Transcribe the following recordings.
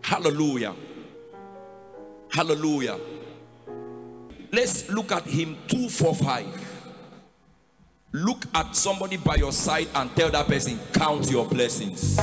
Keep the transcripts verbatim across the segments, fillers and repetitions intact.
Hallelujah. Hallelujah. Let's look at hymn two forty-five. Look at somebody by your side and tell that person, count your blessings.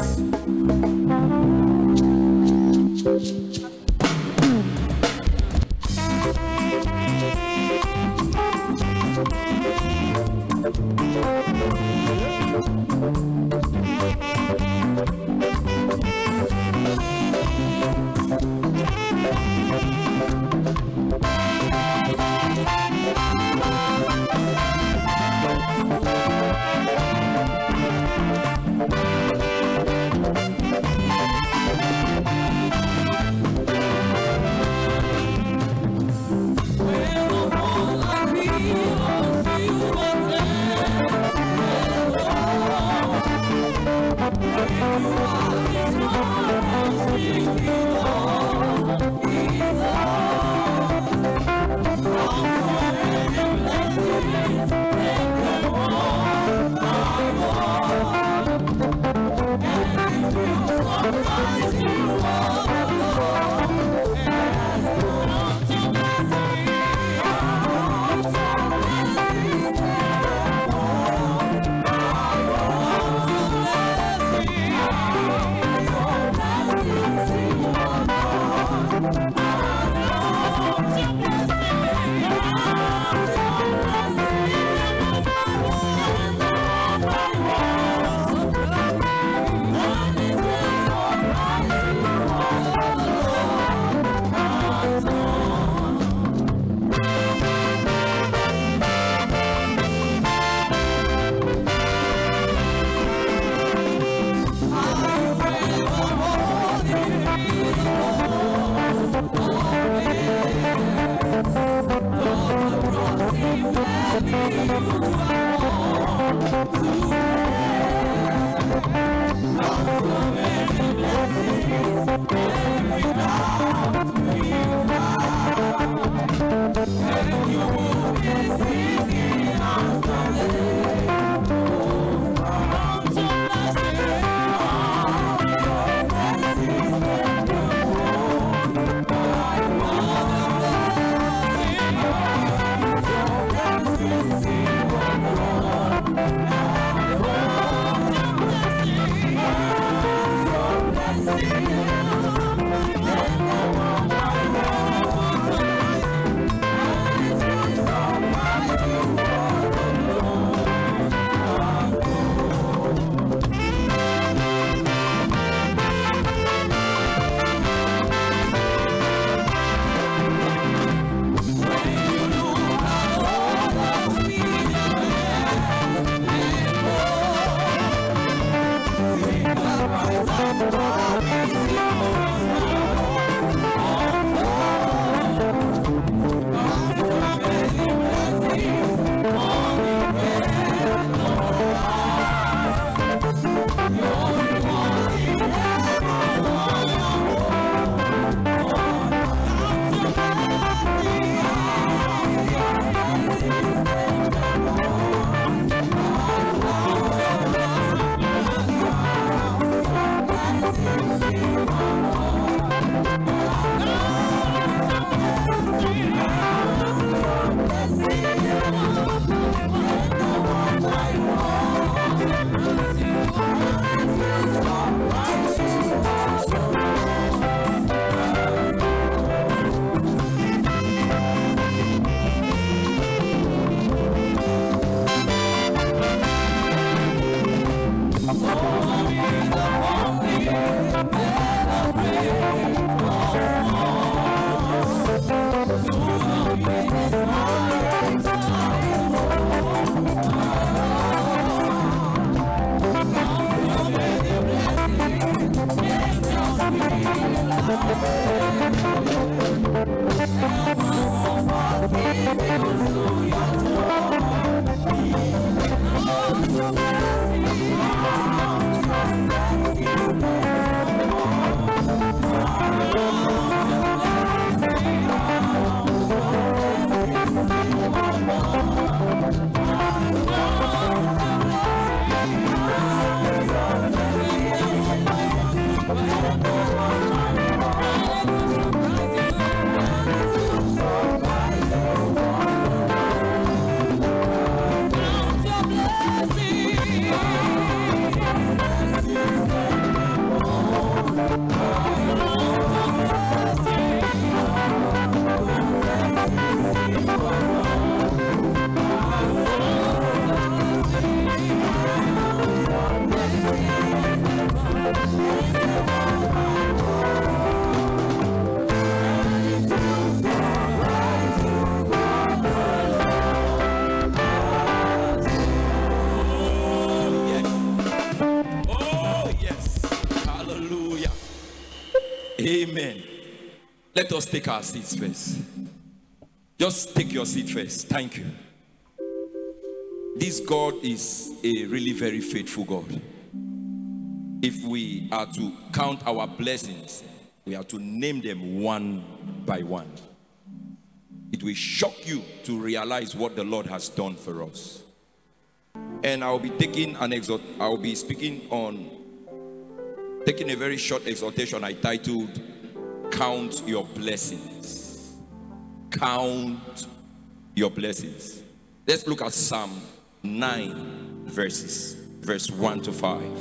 Amen. Let us take our seats first. Just take your seat first. Thank you. This God is a really very faithful God. If we are to count our blessings, we have to name them one by one. It will shock you to realize what the Lord has done for us. And I'll be taking an exhort. I'll be speaking on, taking a very short exhortation I titled, Count Your Blessings. Count your blessings. Let's look at Psalm nine verses, verse one to five.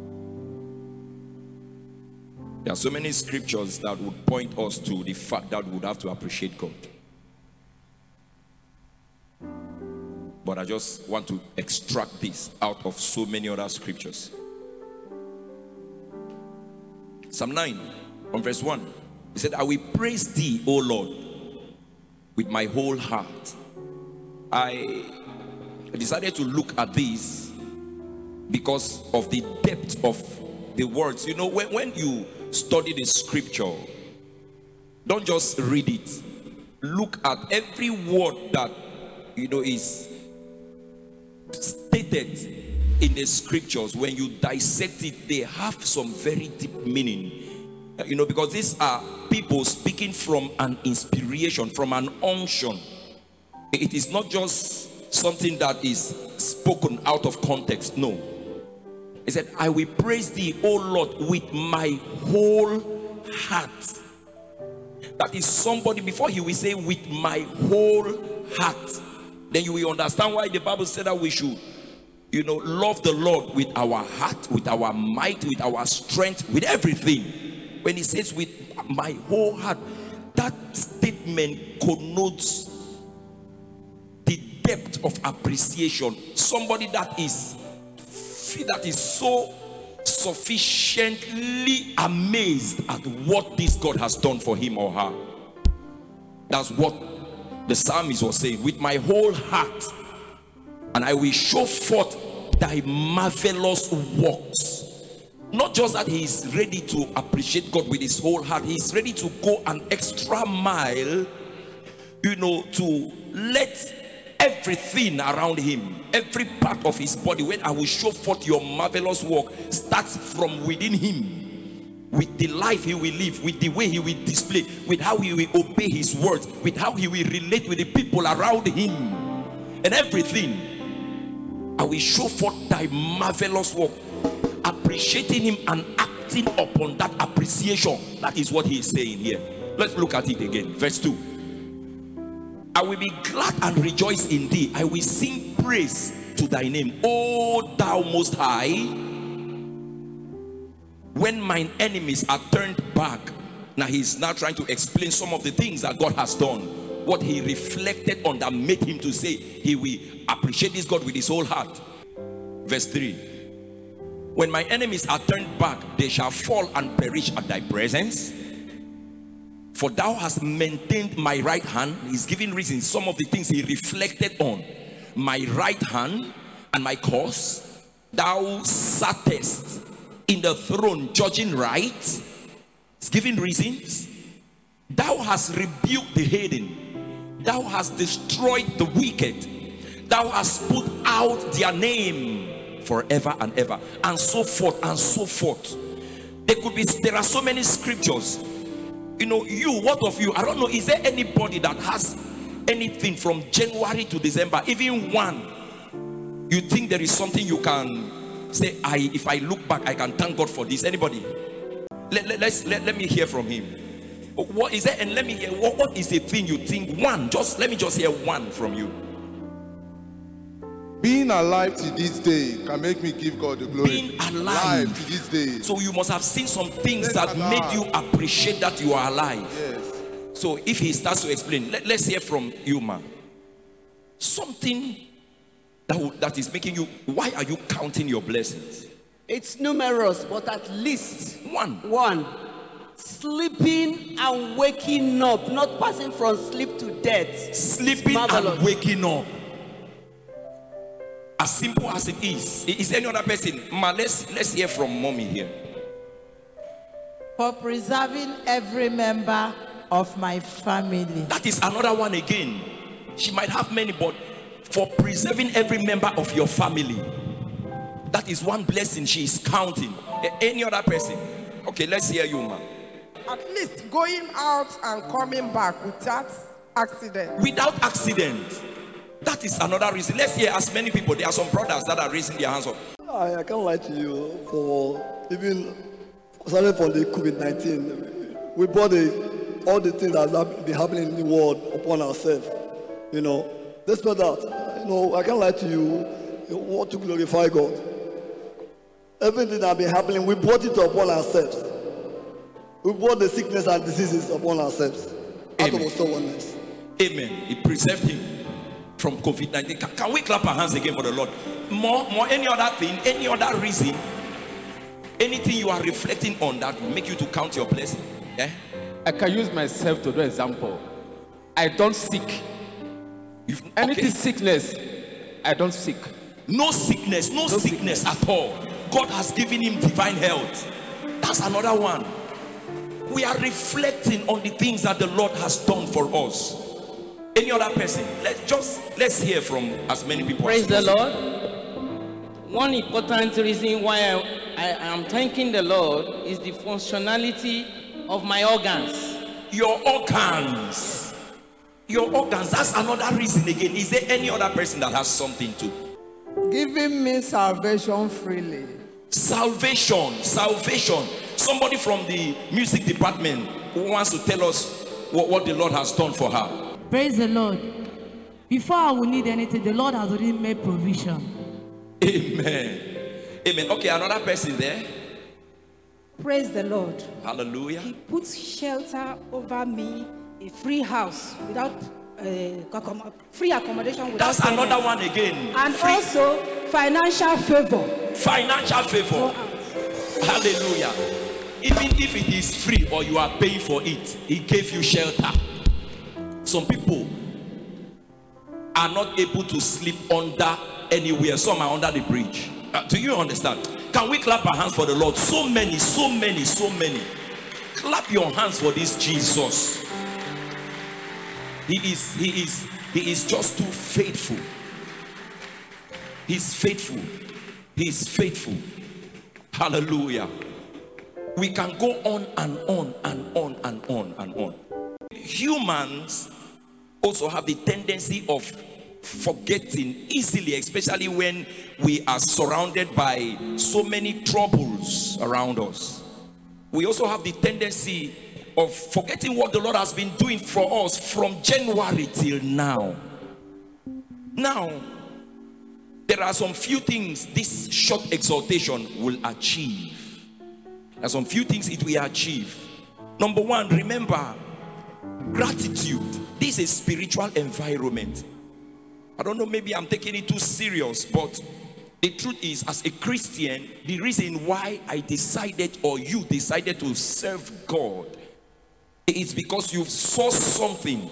There are so many scriptures that would point us to the fact that we would have to appreciate God. But I just want to extract this out of so many other scriptures. Psalm nine, on verse one, he said, I will praise thee, O Lord, with my whole heart. I decided to look at this because of the depth of the words. You know, when, when you study the scripture, don't just read it. Look at every word that, you know, is stated in the scriptures. When you dissect it, they have some very deep meaning. You know, because these are people speaking from an inspiration, from an unction. It is not just something that is spoken out of context. No. He said, I will praise thee, O Lord, with my whole heart. That is somebody, before he will say with my whole heart, then you will understand why the Bible said that we should, you know, love the Lord with our heart, with our might, with our strength, with everything. When he says with my whole heart, that statement connotes the depth of appreciation. Somebody that is that is so sufficiently amazed at what this God has done for him or her. That's what the psalmist was saying. With my whole heart, and I will show forth thy marvelous works. Not just that he is ready to appreciate God with his whole heart, he is ready to go an extra mile, you know, to let everything around him, every part of his body, when I will show forth your marvelous work, starts from within him, with the life he will live, with the way he will display, with how he will obey his words, with how he will relate with the people around him, and everything. I will show forth thy marvelous work, appreciating him and acting upon that appreciation. That is what he is saying here. Let's look at it again. Verse two. I will be glad and rejoice in thee. I will sing praise to thy name, O thou most high. When mine enemies are turned back. Now he's now trying to explain some of the things that God has done, what he reflected on that made him to say he will appreciate this God with his whole heart. Verse three. When my enemies are turned back, they shall fall and perish at thy presence. For thou hast maintained my right hand. He's giving reasons, some of the things he reflected on. My right hand and my cause. Thou sattest in the throne, judging right. He's giving reasons. Thou hast rebuked the heathen. Thou hast destroyed the wicked. Thou hast put out their name forever and ever. And so forth and so forth. There could be, there are so many scriptures. You know, you, what of you? I don't know, is there anybody that has anything from January to December, even one, you think there is something you can say, I, if I look back, I can thank God for this? Anybody? Let, let, let's, let, let me hear from him. What is there? And let me hear, what, what is the thing you think? One, just, let me just hear one from you. Being alive to this day can make me give God the glory. Being alive, alive to this day. So you must have seen some things Yes, that alive. made you appreciate that you are alive. Yes. So if he starts to explain, let, let's hear from you, man. Something that, will, that is making you, why are you counting your blessings? It's numerous, but at least One. One. Sleeping and waking up, not passing from sleep to death. Sleeping and waking up. As simple as it is. Is there any other person? Ma, let's, let's hear from mommy here. For preserving every member of my family. That is another one again. She might have many, but for preserving every member of your family. That is one blessing she is counting. Any other person? Okay, let's hear you, man. At least going out and coming back without accident. Without accident. That is another reason. Let's hear as many people. There are some brothers that are raising their hands up. I, I can't lie to you. For even starting from the COVID nineteen, we brought the, all the things that have been happening in the world upon ourselves. You know, despite that, you know, I can't lie to you. We want to glorify God. Everything that has been happening, we brought it upon ourselves. We brought the sickness and diseases upon ourselves. Out of our stubbornness. Amen. It preserved him from COVID nineteen. Can, can we clap our hands again for the Lord? More, more, any other thing, any other reason, anything you are reflecting on that will make you to count your blessing. Yeah? I can use myself to do example. I don't seek. If anything okay. sickness, I don't seek. No sickness, no, no sickness, sickness at all. God has given him divine health. That's another one. We are reflecting on the things that the Lord has done for us. Any other person? Let's just let's hear from as many people. Praise as the Lord. One important reason why I, I am thanking the Lord is the functionality of my organs. Your organs. Your organs. That's another reason again. Is there any other person that has something to? Giving me salvation freely. Salvation. Salvation. Somebody from the music department who wants to tell us what, what the Lord has done for her. Praise the Lord. Before I will need anything, the Lord has already made provision. Amen. Amen. Okay, another person there. Praise the Lord. Hallelujah. He puts shelter over me, a free house without uh, free accommodation without That's payment. Another one again. And free. Also financial favor. Financial favor. Hallelujah. Even if it is free or you are paying for it, he gave you shelter. Some people are not able to sleep under anywhere. Some are under the bridge. Uh, do you understand? Can we clap our hands for the Lord? So many, so many, so many. Clap your hands for this Jesus. He is, he is, he is just too faithful. He's faithful. He's faithful. Hallelujah. We can go on and on and on and on and on. Humans also have the tendency of forgetting easily, especially when we are surrounded by so many troubles around us. We also have the tendency of forgetting what the Lord has been doing for us from January till now. Now, there are some few things this short exhortation will achieve. There are some few things it will achieve. Number one, remember, gratitude. This is a spiritual environment. I don't know, maybe I'm taking it too serious, but the truth is, as a Christian, the reason why I decided or you decided to serve God is because you saw something,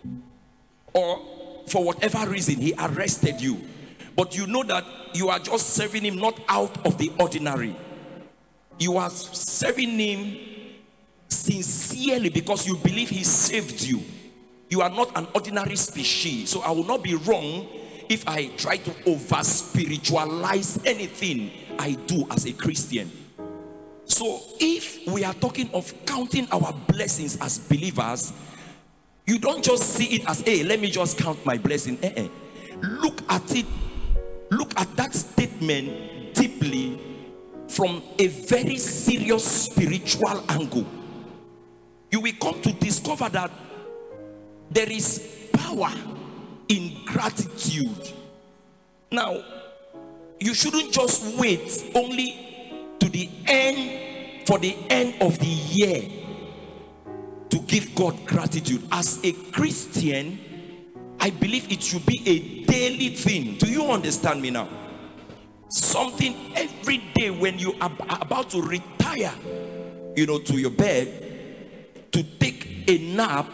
or for whatever reason he arrested you, but you know that you are just serving him not out of the ordinary. You are serving him sincerely because you believe he saved you. You are not an ordinary species. So I will not be wrong if I try to over spiritualize anything I do as a Christian. So if we are talking of counting our blessings as believers, you don't just see it as, hey, let me just count my blessing. Eh-eh. Look at it, look at that statement deeply from a very serious spiritual angle. You will come to discover that there is power in gratitude. Now, you shouldn't just wait only to the end, for the end of the year, to give God gratitude. As a Christian, I believe it should be a daily thing. Do you understand me now? Something every day when you are about to retire, you know, to your bed, to take a nap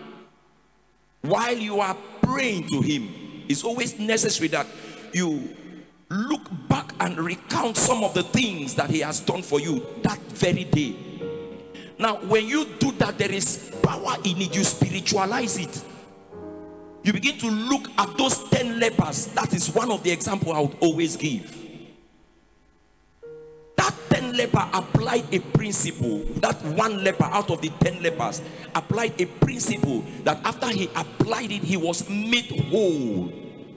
while you are praying to him. It's always necessary that you look back and recount some of the things that he has done for you that very day. Now, when you do that, there is power in it. You spiritualize it. You begin to look at those ten lepers. That is one of the examples I would always give. That ten leper applied a principle. That one leper out of the ten lepers applied a principle that after he applied it, he was made whole.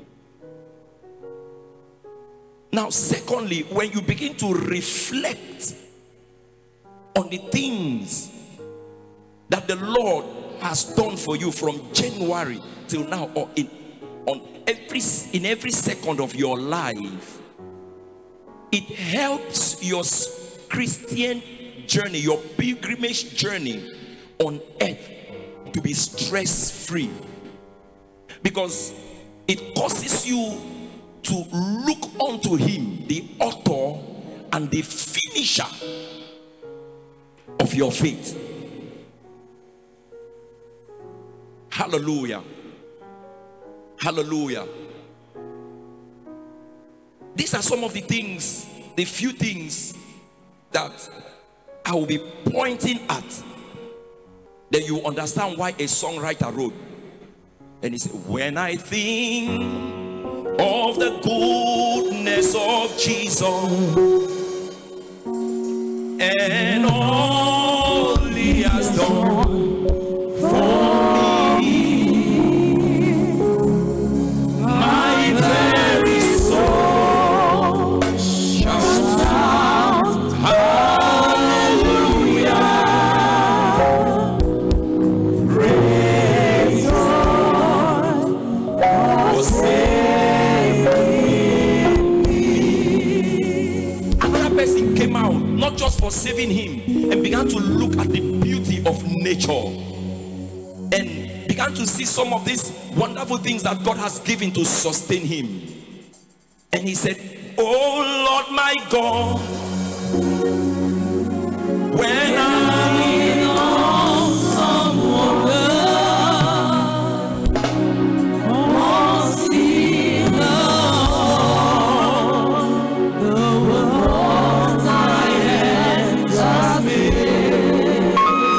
Now, secondly, when you begin to reflect on the things that the Lord has done for you from January till now, or in on every in every second of your life, it helps your Christian journey, your pilgrimage journey on earth to be stress-free, because it causes you to look unto him, the author and the finisher of your faith. Hallelujah. Hallelujah. These are some of the things, the few things that I will be pointing at. Then you understand why a songwriter wrote. And he said, when I think of the goodness of Jesus and all he has done for me, my very soul shall shout hallelujah. Praise God for saving me. Another person came out, not just for saving him, and began to look at the beauty of nature and began to see some of these wonderful things that God has given to sustain him. And he said, oh Lord my God, when I'm in awesome wonder, oh, see Lord, the world thy hands has made.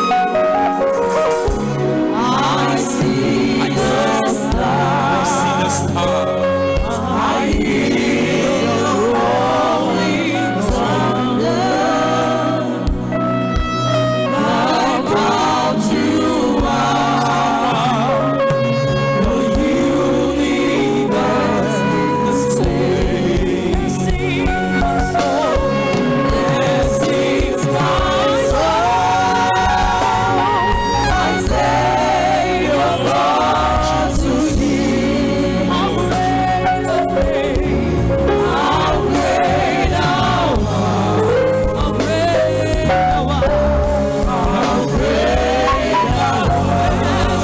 I see, I the stars, I see the stars. I hear the rolling thunder. About you are the universe displays. Sing my soul, blessings my soul. I say your love to thee. How great the faith, how great thou art, how great thou art, how great thou art.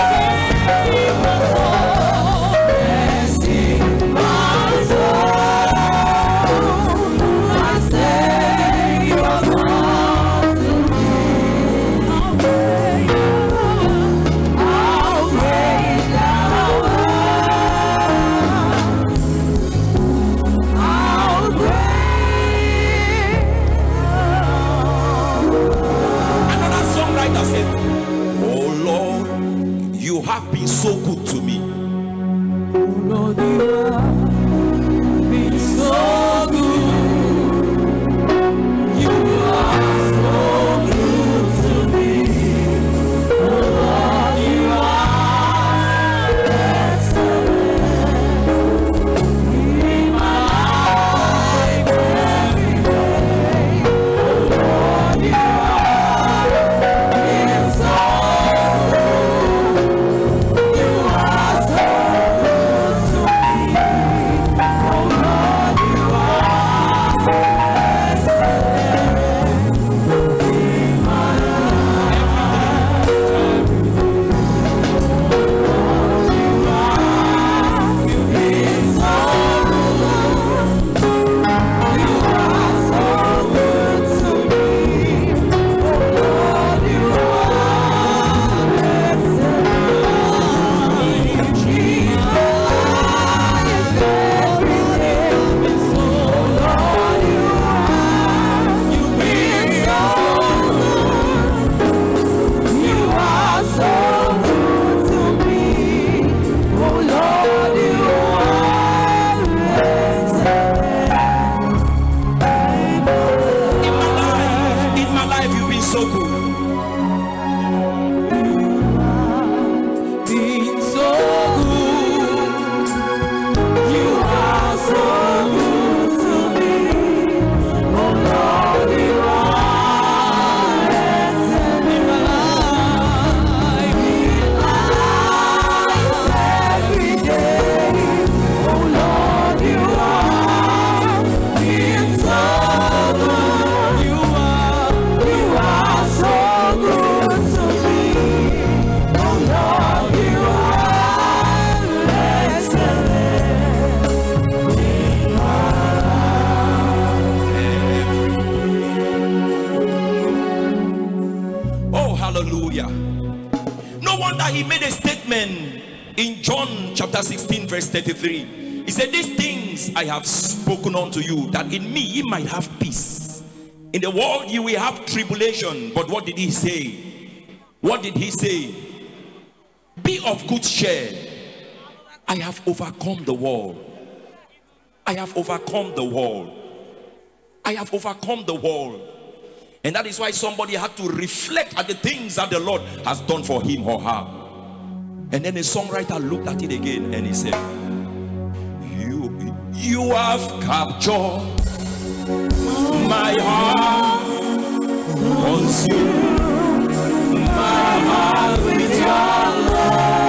Blessing my soul, I say your love to thee. How great how great thou art, how great. Another songwriter said, oh Lord, you have been so good to me. Lord, you have been so good. You are so good to me. Oh Lord, you are excellent in my life every day. Oh Lord, you are been so good. You are wonder he made a statement in John chapter sixteen verse thirty-three. He said, these things I have spoken unto you, that in me ye might have peace. In the world you will have tribulation. But what did he say? What did he say? Be of good cheer. I have overcome the world. I have overcome the world. I have overcome the world. And that is why somebody had to reflect at the things that the Lord has done for him or her. And then the songwriter looked at it again and he said, You, you have captured my heart, consumed my heart with your love.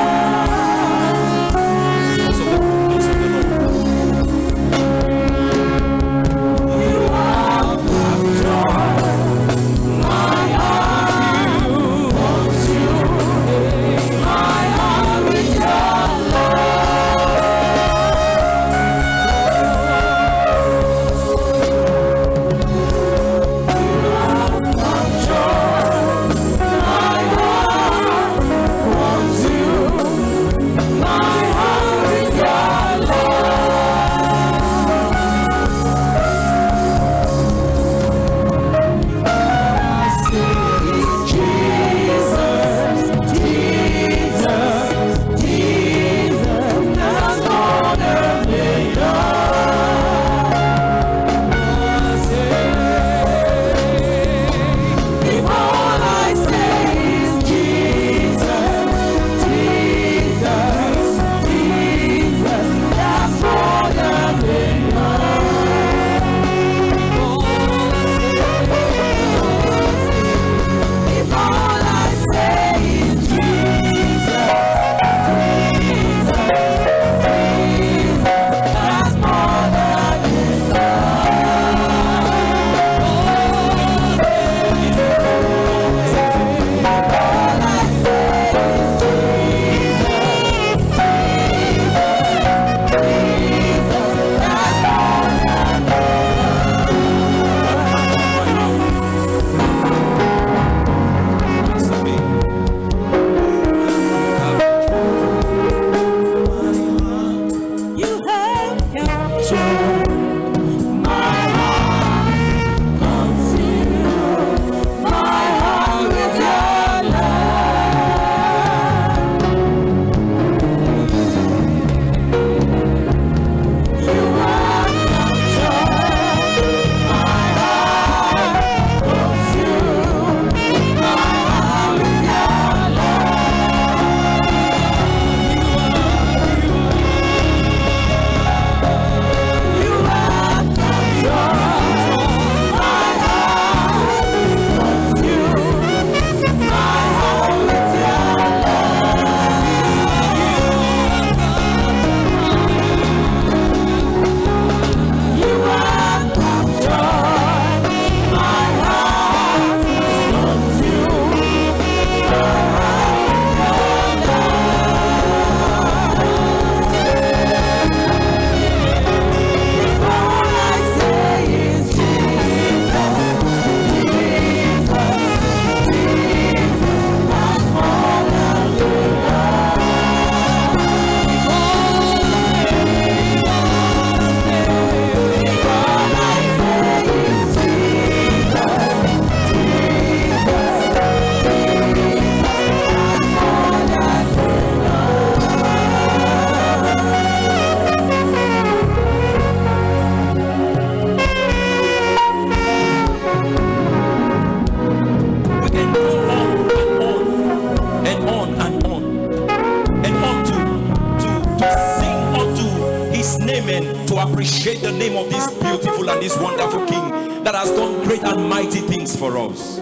appreciate the name of this beautiful and this wonderful King that has done great and mighty things for us.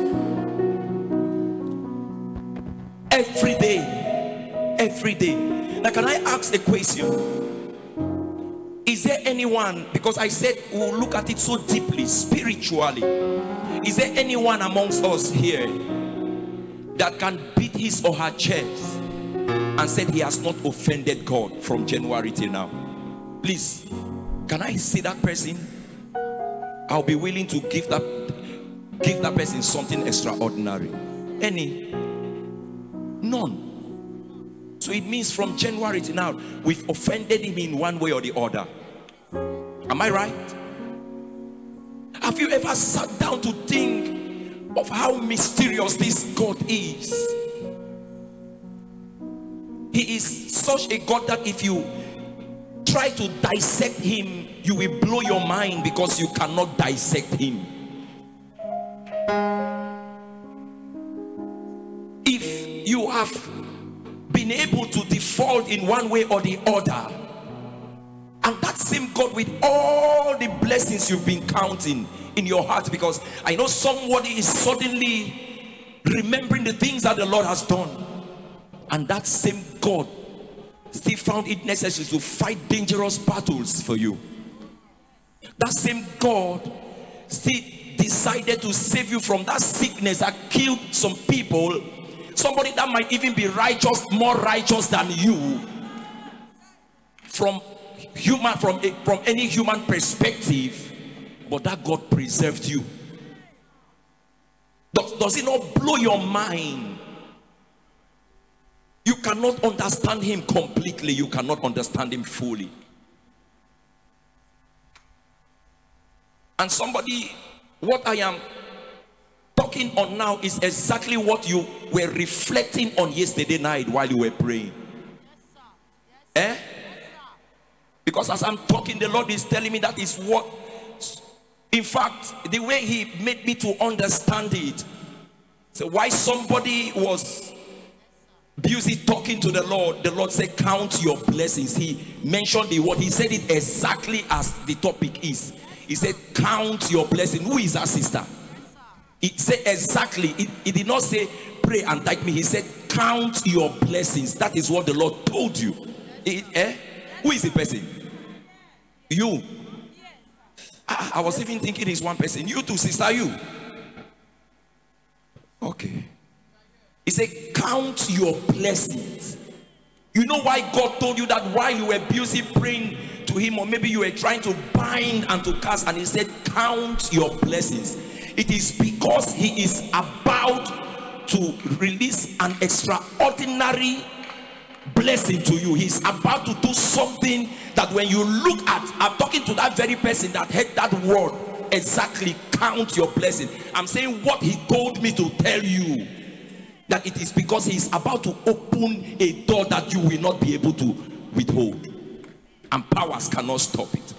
Every day, every day. Now, can I ask a question? Is there anyone, because I said we'll look at it so deeply, spiritually, is there anyone amongst us here that can beat his or her chest and said he has not offended God from January till now? Please, can I see that person? I'll be willing to give that give that person something extraordinary. Any? None. So it means from January to now, we've offended him in one way or the other. Am I right? Have you ever sat down to think of how mysterious this God is? He is such a God that if you try to dissect him, you will blow your mind because you cannot dissect him. If you have been able to default in one way or the other, and that same God with all the blessings you've been counting in your heart, because I know somebody is suddenly remembering the things that the Lord has done, and that same God still found it necessary to fight dangerous battles for you. That same God still decided to save you from that sickness that killed some people, somebody that might even be righteous, more righteous than you, from human from a, from any human perspective, but that God preserved you. Does, does it not blow your mind? You cannot understand him completely. You cannot understand him fully. And somebody, what I am talking on now is exactly what you were reflecting on yesterday night while you were praying. Eh? Because as I'm talking, the Lord is telling me that is what, in fact, the way he made me to understand it. So why somebody was busy talking to the Lord, the Lord said, count your blessings. He mentioned the word. He said it exactly as the topic is. He said, count your blessing. Who is that sister? He said exactly. He, he did not say, pray and thank me. He said, count your blessings. That is what the Lord told you. It, eh? Who is the person? You. I, I was even thinking it's one person. You too, sister, you. Okay. He said, count your blessings. You know why God told you that while you were busy praying to him, or maybe you were trying to bind and to cast, and he said, count your blessings. It is because he is about to release an extraordinary blessing to you. He's about to do something that when you look at, I'm talking to that very person that heard that word exactly, count your blessing. I'm saying what he told me to tell you, that it is because he is about to open a door that you will not be able to withhold, and powers cannot stop it.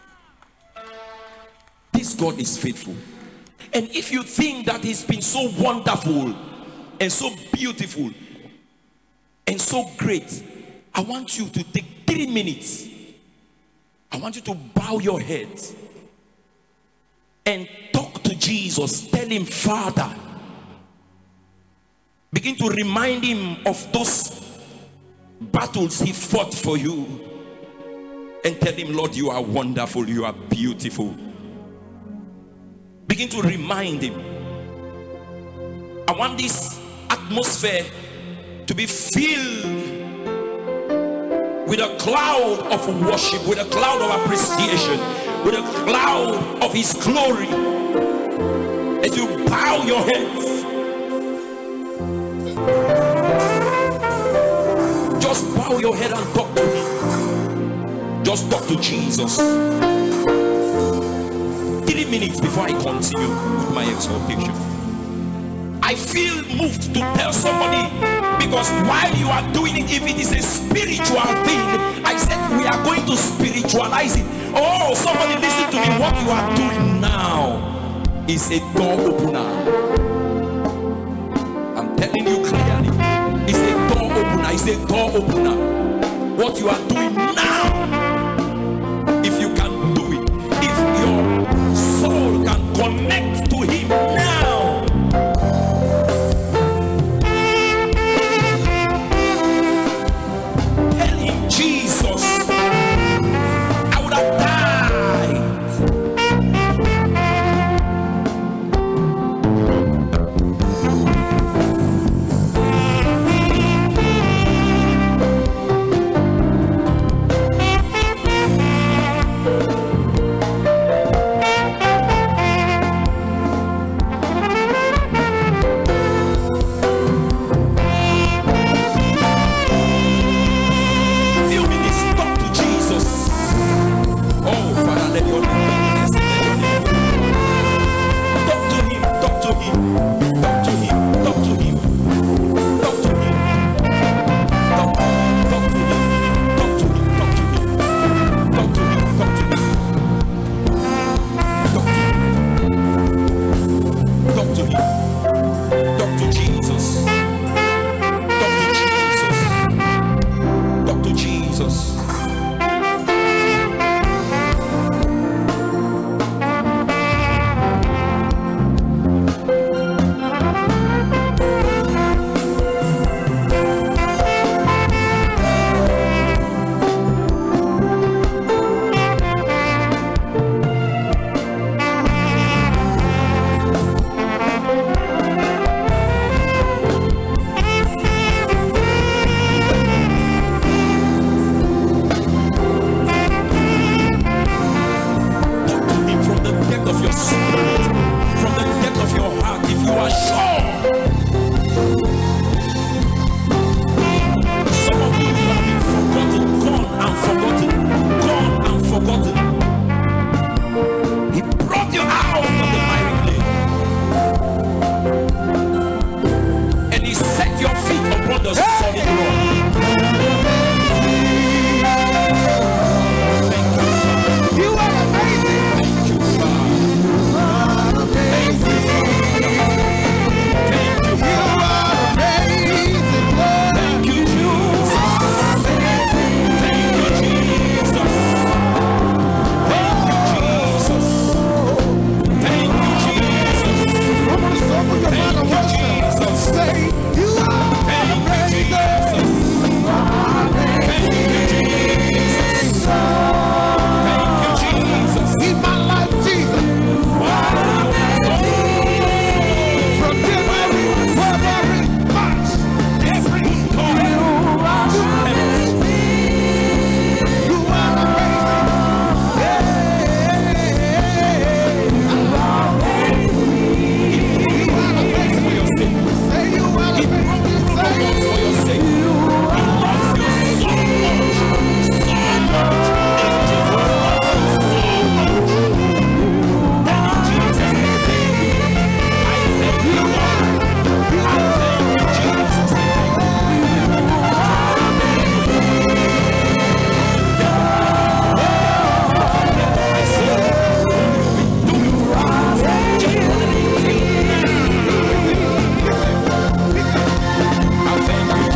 This God is faithful. And if you think that he's been so wonderful and so beautiful and so great, I want you to take three minutes. I want you to bow your head and talk to Jesus. Tell him, Father. Begin to remind him of those battles he fought for you, and tell him, Lord, you are wonderful, you are beautiful. Begin to remind him. I want this atmosphere to be filled with a cloud of worship, with a cloud of appreciation, with a cloud of his glory. As you bow your heads, just bow your head and talk to him. Just talk to Jesus. Three minutes before I continue with my exhortation. I feel moved to tell somebody, because while you are doing it, if it is a spiritual thing, I said we are going to spiritualize it. Oh, somebody listen to me. What you are doing now is a door opener. I'm telling you clearly, it's a door opener. It's a door opener. What you are doing now, if you can do it, if your soul can connect to him now, tell him, Jesus, I would have died. longs for your sake. He loves you so much. So much. In Jesus' name. So much. And in Jesus' name, I thank you, Lord. I thank you, Jesus. I thank you.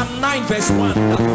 Psalm nine verse one.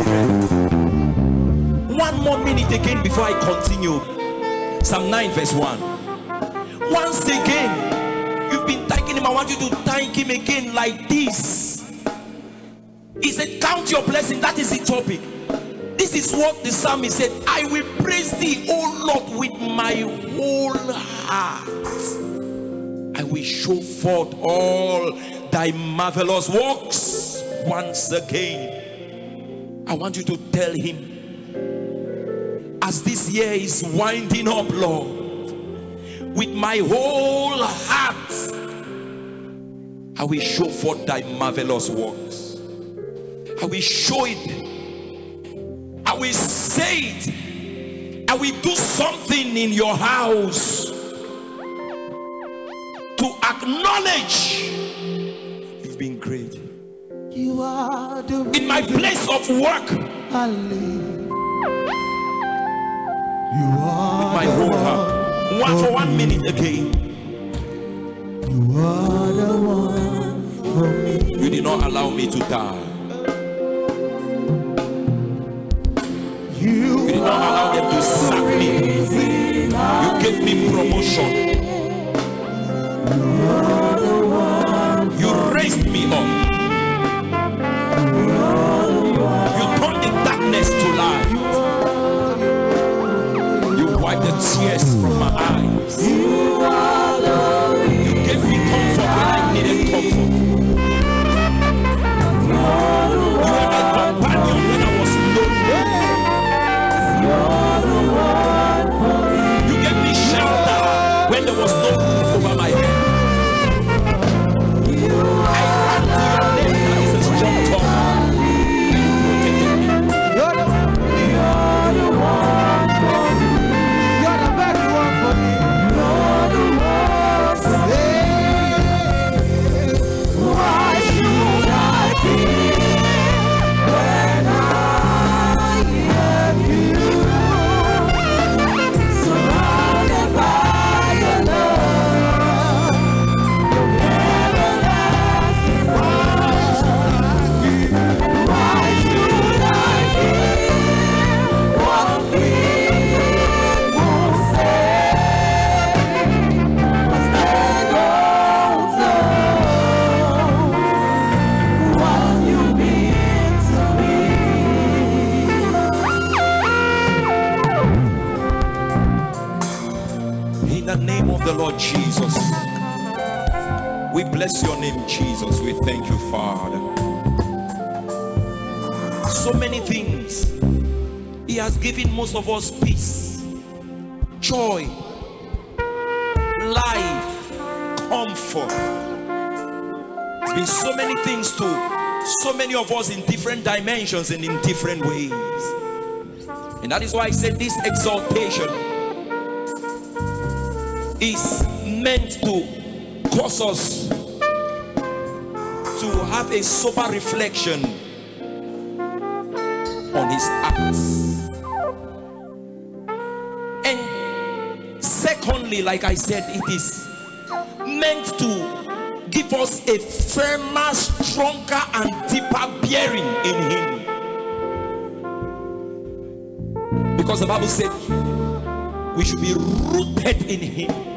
One more minute again before I continue. Psalm nine verse one. Once again, you've been thanking him. I want you to thank him again like this. He said, count your blessing. That is the topic. This is what the psalmist said. I will praise thee, O Lord, with my whole heart. I will show forth all thy marvelous works. Once again, I want you to tell him, as this year is winding up, Lord, with my whole heart, I will show forth thy marvelous works. I will show it. I will say it. I will do something in your house to acknowledge you've been great. You are the In my place of work, I live. You are my whole heart. One for one minute again. You are the one for me. You did not allow me to die. You did not allow them to sack me. You gave me promotion. You raised me up. You turned the darkness to light. You wiped the tears from my eyes. You gave me comfort when I needed comfort. You were my companion when I was lonely. You gave me shelter when there was no roof over my head. I ran to your name, that is a strong tower. You protected me. You're the, you're the one for me. You're the very one for me. You're the one for me. Why should I be when I am you? Surrounded by your love. Everlasting. Why should I be? Why should I be what people say? 'Cause they don't know what you mean to me. In the name of the Lord Jesus, we bless your name, Jesus. We thank you, Father. So many things. He has given most of us peace, joy, life, comfort. There's been so many things to so many of us in different dimensions and in different ways. And that is why I said this exaltation is meant to cause us to have a sober reflection on his acts. And secondly, like I said, it is meant to give us a firmer, stronger and deeper bearing in him. Because the Bible said we should be rooted in him.